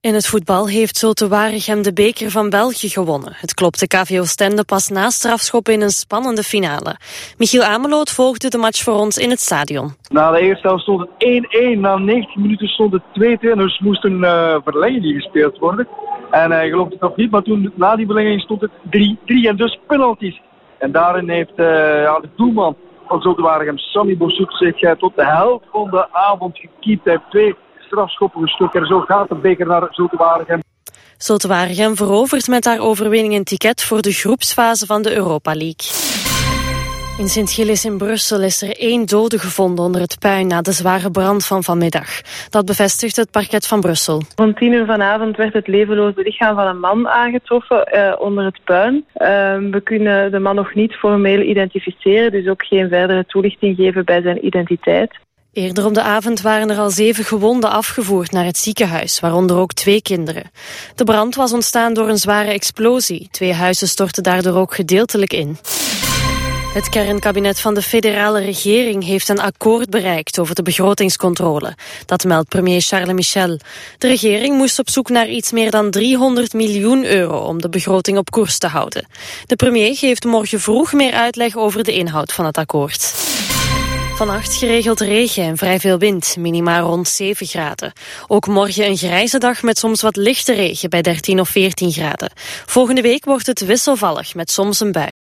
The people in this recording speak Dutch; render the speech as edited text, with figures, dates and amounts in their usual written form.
In het voetbal heeft Zulte Waregem de beker van België gewonnen. Het klopte KV Oostende pas na strafschoppen in een spannende finale. Michiel Ameloot volgde de match voor ons in het stadion. Na de eerste helft stond het 1-1. Na 90 minuten stond het 2-2. Dus moest een verlenging gespeeld worden. En hij geloofde het nog niet, maar toen na die verlenging stond het 3-3 en dus penalties. En daarin heeft de doelman van Zulte Waregem, Sammy Boussouk, zich tot de helft van de avond gekiept. Hij heeft 2 strafschoppen gestoken en zo gaat de beker naar Zulte Waregem. Zulte Waregem verovert met haar overwinning een ticket voor de groepsfase van de Europa League. In Sint-Gilles in Brussel is er 1 dode gevonden onder het puin na de zware brand van vanmiddag. Dat bevestigt het parket van Brussel. Om 10:00 vanavond werd het levenloze lichaam van een man aangetroffen onder het puin. We kunnen de man nog niet formeel identificeren, dus ook geen verdere toelichting geven bij zijn identiteit. Eerder op de avond waren er al 7 gewonden afgevoerd naar het ziekenhuis, waaronder ook 2 kinderen. De brand was ontstaan door een zware explosie. 2 huizen stortten daardoor ook gedeeltelijk in. Het kernkabinet van de federale regering heeft een akkoord bereikt over de begrotingscontrole. Dat meldt premier Charles Michel. De regering moest op zoek naar iets meer dan 300 miljoen euro om de begroting op koers te houden. De premier geeft morgen vroeg meer uitleg over de inhoud van het akkoord. Vannacht geregeld regen en vrij veel wind, minima rond 7 graden. Ook morgen een grijze dag met soms wat lichte regen bij 13 of 14 graden. Volgende week wordt het wisselvallig met soms een bui.